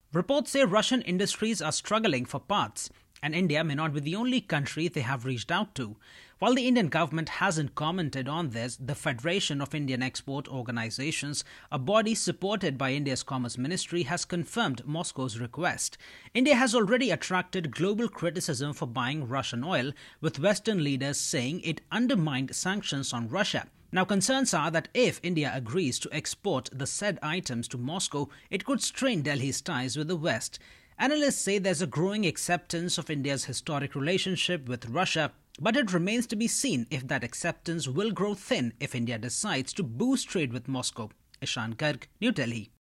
Reports say Russian industries are struggling for parts, and India may not be the only country they have reached out to. While the Indian government hasn't commented on this, the Federation of Indian Export Organizations, a body supported by India's Commerce Ministry, has confirmed Moscow's request. India has already attracted global criticism for buying Russian oil, with Western leaders saying it undermined sanctions on Russia. Now, concerns are that if India agrees to export the said items to Moscow, it could strain Delhi's ties with the West. Analysts say there's a growing acceptance of India's historic relationship with Russia, but it remains to be seen if that acceptance will grow thin if India decides to boost trade with Moscow. Ishan Garg, New Delhi.